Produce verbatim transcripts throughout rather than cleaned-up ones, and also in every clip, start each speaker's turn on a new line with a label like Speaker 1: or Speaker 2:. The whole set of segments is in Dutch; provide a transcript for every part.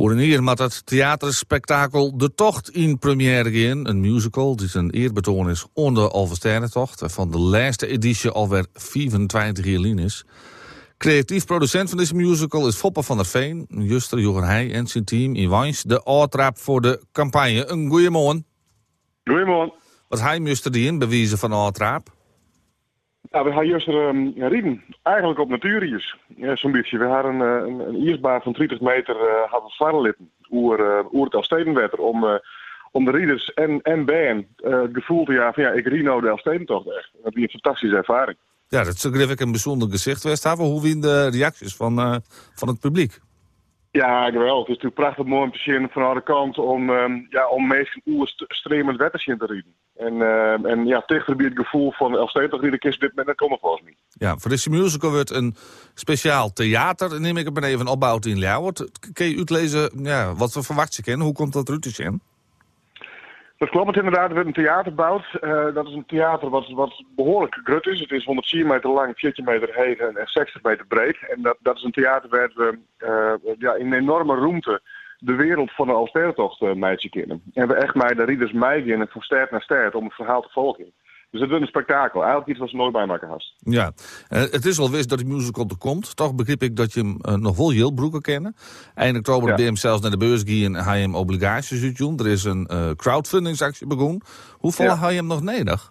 Speaker 1: Voor hier met het theaterspektakel De Tocht in première gaan. Een musical die een eerbetoon is onder Alversternentocht. Van de laatste editie alweer vierentwintig jaar is. Creatief producent van deze musical is Foppe van der Veen. Juster Johan Heij en zijn team in Wijns. De oortrap voor de campagne. Een goeiemorgen.
Speaker 2: Goeiemorgen.
Speaker 1: Wat hij moest die in bewijzen van oortrap?
Speaker 2: Ja, we gaan juist um, rijden. Eigenlijk op natuurriers. Ja, zo'n beetje. We hadden een, een, een iersbaan van twintig meter uh, hadden varrelitten. Oer, uh, oer het Elfstedenwetter. Om, uh, om de rieders en, en bijen uh, het gevoel te jagen van ja, ik rijd nou de Elfstedentocht echt. Dat is een fantastische ervaring.
Speaker 1: Ja, dat is ook even een bijzonder gezicht. West hebben. Hoe wien de reacties van, uh, van het publiek?
Speaker 2: Ja, geweldig. Het is natuurlijk prachtig mooi om te zien van de andere kant om, um, ja, om meestal oer stremend wetter te rieden. En, uh, en ja, tegen het gevoel van Elfstedentocht rieden kist dit met dat komen volgens mij.
Speaker 1: Ja, voor deze musical wordt een speciaal theater, neem ik het maar even opbouwd in Ljouwert. Kun je uitlezen ja, wat we verwachten kennen? Hoe komt dat eruit te zien?
Speaker 2: Dat klopt het inderdaad. Er wordt een theater gebouwd. Uh, dat is een theater wat, wat behoorlijk grut is. Het is honderdvier meter lang, veertien meter heet en zestig meter breed. En dat, dat is een theater waar we uh, ja, in een enorme ruimte de wereld van de Elfstedentocht uh, meidje kennen. En we echt mij de rieders meegaan van stad naar stad om het verhaal te volgen. Dus het is een spektakel. Eigenlijk iets wat ze nooit bij maken hast.
Speaker 1: Ja, uh, het is wel wist dat die musical er komt. Toch begreep ik dat je hem uh, nog wel heel broeken kennen. Eind oktober ja. ben je hem zelfs naar de beurs gaan en hij hem obligaties uitjoen. Er is een uh, crowdfundingsactie begonnen. Hoeveel ja. had je hem nog nodig?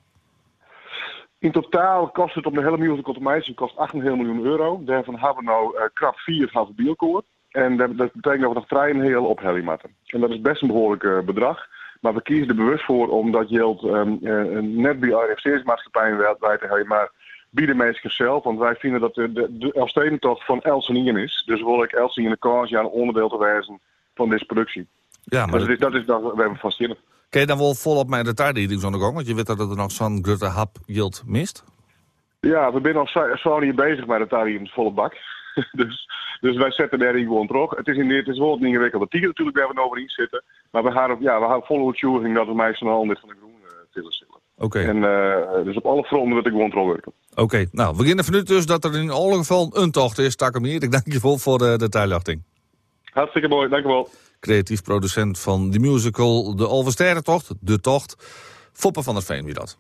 Speaker 2: In totaal kost het om de hele musical te maken kost acht komma vijf miljoen euro. Daarvan hebben we nou uh, krap vier halve bielkoord. En dat, dat betekent dat we nog drie een heel ophellen moeten. En dat is best een behoorlijk uh, bedrag. Maar we kiezen er bewust voor omdat Jilt um, uh, net bij R F C's-maatschappijen wereldwijd te hebben, maar bij de mensen zelf. Want wij vinden dat de, de, de Elfstedentocht van Elsenien is. Dus wil ik Elsenien de kans aan een onderdeel te wijzen van deze productie. Ja, maar dus dat, dat is dat we hebben vaststellen.
Speaker 1: Kun je dan wel volop met de taartdienst aan de gang? Want je weet dat er nog zo'n grote hap Jilt mist.
Speaker 2: Ja, we zijn al zo hier bezig met de taartdienst volle bak. dus, dus wij zetten daar gewoon terug. Het is, in, het is wel een ingewikkelde tiger natuurlijk waar we over in zitten. Maar we gaan, ja, we gaan volle uitvoering dat we mij zo'n hal dit van de groen uh, tillen zullen.
Speaker 1: Oké.
Speaker 2: En uh, dus op alle fronten dat ik gewoon terug werken.
Speaker 1: Oké, okay. Nou, we beginnen vanuit dus dat er in alle geval een tocht is. Takkemeer, ik dank je wel voor de detailachting.
Speaker 2: Hartstikke mooi, dank je wel.
Speaker 1: Creatief producent van de musical De Alversternentocht, De Tocht. Foppe van der Veen, wie dat.